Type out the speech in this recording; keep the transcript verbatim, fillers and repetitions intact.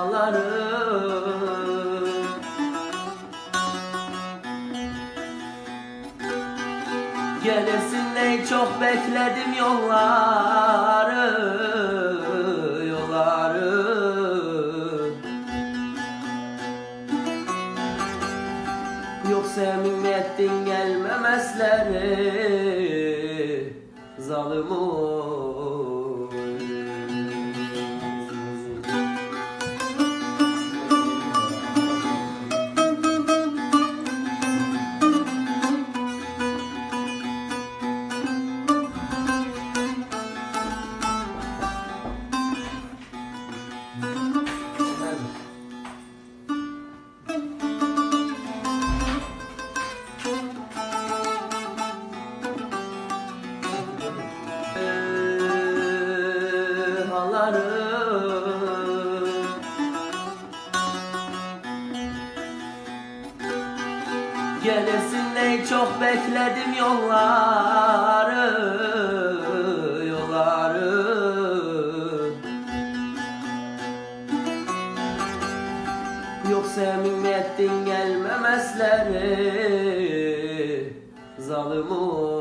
halları. Gelirsin ey çok bekledim yolları, yolları. Yok semin ettin gelmemezleri, zalim oy. Halları. Gelirsin ey çok bekledim yolları, yolları. Yok semin ettin gelmemezleri, zalim oy.